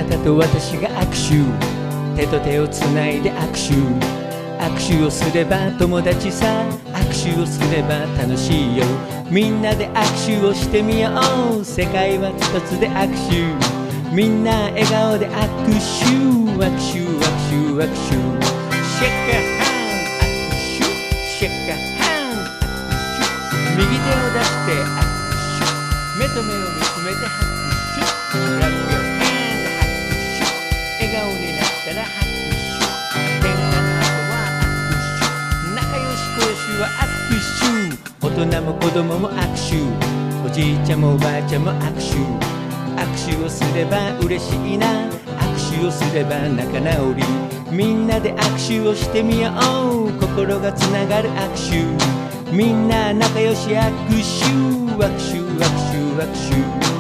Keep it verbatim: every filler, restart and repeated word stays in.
たと私が握手、手と手をつないで握手、握手をすれば友達さ、握手をすれば楽しいよ。みんなで握手をしてみよう。世界は一つで握手、みんな笑顔で握手、握手握手握手、シェッカーハン握手、シェッカーハン握手、右手を出して握手、目と目を見つめて拍手、クラップよハンド拍手、笑顔になったら拍手、喧嘩の後は握手、仲良し小良しは握手、大人も子供も握手、おじいちゃんもおばあちゃんも握手、握手をすれば嬉しいな、握手をすれば仲直り、みんなで握手をしてみよう。心がつながる握手、みんな仲良し握手、握手握手握手。